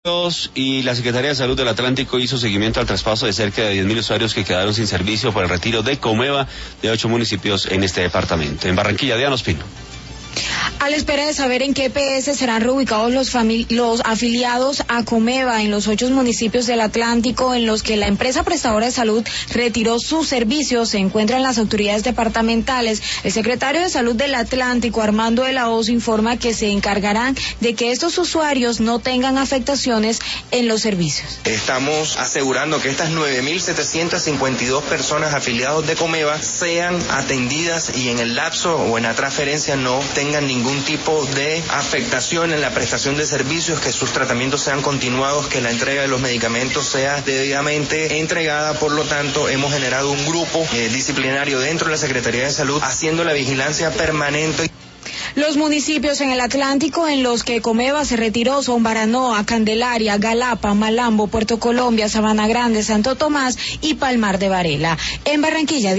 Y la Secretaría de Salud del Atlántico hizo seguimiento al traspaso de cerca de 10.000 usuarios que quedaron sin servicio por el retiro de Comeva de 8 municipios en este departamento. En Barranquilla, Diana Ospino. A la espera de saber en qué EPS serán reubicados los afiliados a Comeva en los 8 municipios del Atlántico en los que la empresa prestadora de salud retiró sus servicios, se encuentran las autoridades departamentales. El secretario de Salud del Atlántico, Armando de la Hoz, informa que se encargarán de que estos usuarios no tengan afectaciones en los servicios. Estamos asegurando que estas 9.752 personas afiliadas de Comeva sean atendidas y en el lapso o en la transferencia no tengan ningún tipo de afectación en la prestación de servicios, que sus tratamientos sean continuados, que la entrega de los medicamentos sea debidamente entregada. Por lo tanto, hemos generado un grupo disciplinario dentro de la Secretaría de Salud haciendo la vigilancia permanente. Los municipios en el Atlántico en los que Comeva se retiró son Baranoa, Candelaria, Galapa, Malambo, Puerto Colombia, Sabana Grande, Santo Tomás y Palmar de Varela. En Barranquilla.